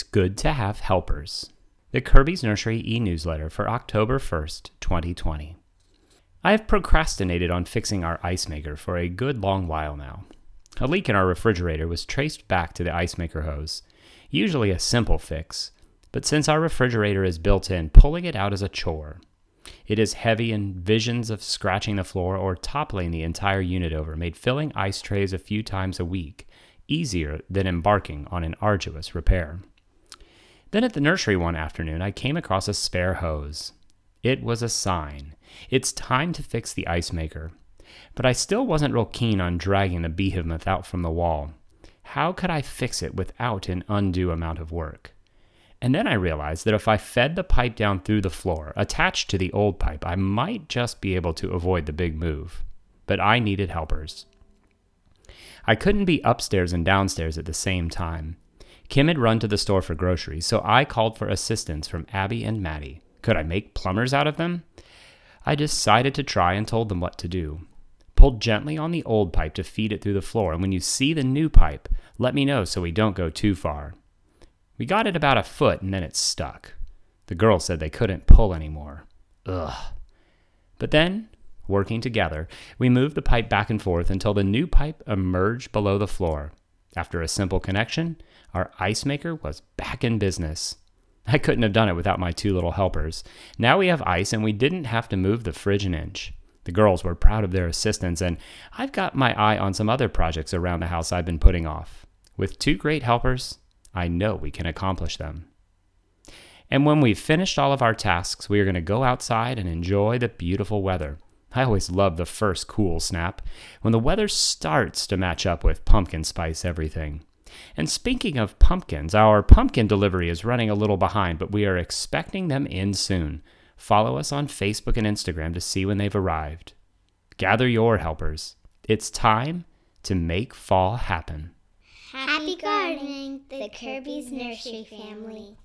good to have helpers. The Kirby's Nursery e-newsletter for October 1st, 2020. I have procrastinated on fixing our ice maker for a good long while now. A leak in our refrigerator was traced back to the ice maker hose, usually a simple fix, but since our refrigerator is built in, pulling it out is a chore. It is heavy, and visions of scratching the floor or toppling the entire unit over made filling ice trays a few times a week easier than embarking on an arduous repair. Then at the nursery one afternoon, I came across a spare hose. It was a sign. It's time to fix the ice maker. But I still wasn't real keen on dragging the behemoth out from the wall. How could I fix it without an undue amount of work? And then I realized that if I fed the pipe down through the floor, attached to the old pipe, I might just be able to avoid the big move. But I needed helpers. I couldn't be upstairs and downstairs at the same time. Kim had run to the store for groceries, so I called for assistance from Abby and Maddie. Could I make plumbers out of them? I decided to try and told them what to do. Pull gently on the old pipe to feed it through the floor, and when you see the new pipe, let me know so we don't go too far. We got it about a foot, and then it stuck. The girls said they couldn't pull anymore. Ugh. But then, working together, we moved the pipe back and forth until the new pipe emerged below the floor. After a simple connection, our ice maker was back in business. I couldn't have done it without my two little helpers. Now we have ice, and we didn't have to move the fridge an inch. The girls were proud of their assistance, and I've got my eye on some other projects around the house I've been putting off. With two great helpers, I know we can accomplish them. And when we've finished all of our tasks, we are going to go outside and enjoy the beautiful weather. I always love the first cool snap, when the weather starts to match up with pumpkin spice everything. And speaking of pumpkins, our pumpkin delivery is running a little behind, but we are expecting them in soon. Follow us on Facebook and Instagram to see when they've arrived. Gather your helpers. It's time to make fall happen. Happy gardening, the Kirby's Nursery family.